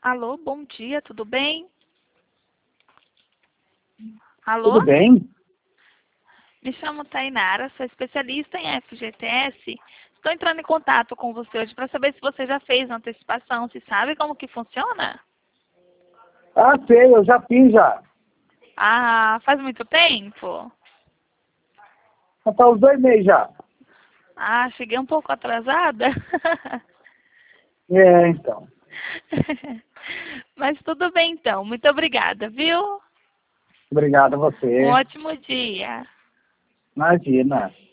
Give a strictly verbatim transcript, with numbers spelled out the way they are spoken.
Alô, bom dia, tudo bem? Alô? Tudo bem? Me chamo Tainara, sou especialista em F G T S. Estou entrando em contato com você hoje para saber se você já fez a antecipação, se sabe como que funciona? Ah, sei, eu já fiz já. Ah, faz muito tempo? Já tá uns dois meses já. Ah, cheguei um pouco atrasada. É, então. Mas tudo bem então, muito obrigada, viu? Obrigado a Um você. ótimo dia. Imagina.